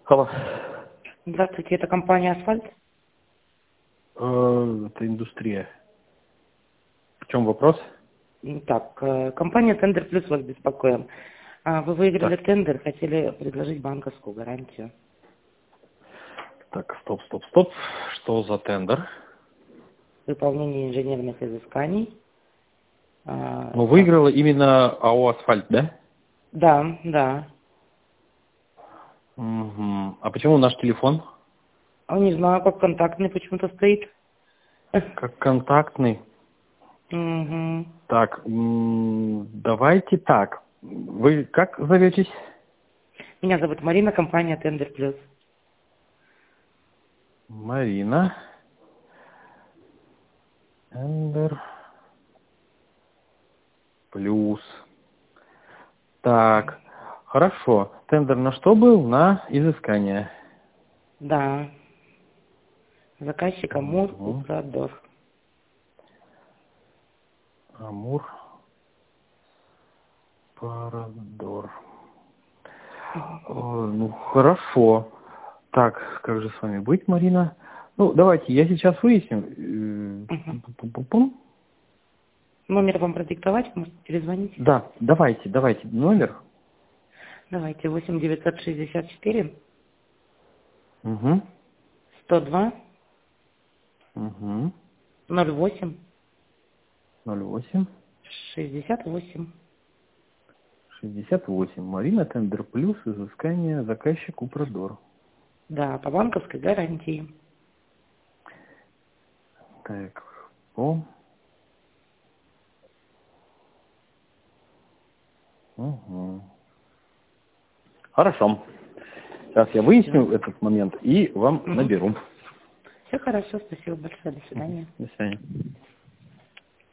Алло. Здравствуйте, это компания «Асфальт». Это индустрия. В чем вопрос? Так, компания «Тендер Плюс» вас беспокоим. Вы выиграли Так, тендер, хотели предложить банковскую гарантию. так, стоп. Что за тендер? Выполнение инженерных изысканий. Ну, Так, выиграла именно АО «Асфальт», да? да. Угу. А почему наш телефон? Не знаю, как контактный почему-то стоит. Как контактный. Угу. Так, давайте так. Вы как зоветесь? Меня зовут Марина, компания «Тендер Плюс». Марина. Тендер плюс. Так, хорошо. Тендер на что был? На изыскание. Да. Заказчик Амур Угу. Украдор. Амур. Парадор. Ну, хорошо. Так, как же с вами быть, Марина? Ну, давайте, я сейчас выясню. Угу. Пум-пум-пум. Номер вам продиктовать, может перезвонить? Да, давайте, номер. Давайте, 8 964 Угу, 102 угу. 08 08 68. 68. Марина, Тендер Плюс, изыскание, заказчик Упродор. Да, по банковской гарантии. Так, о. Угу. Хорошо. Сейчас я Все. выясню этот момент и вам наберу. Все хорошо, спасибо большое, до Мгм. свидания. До свидания.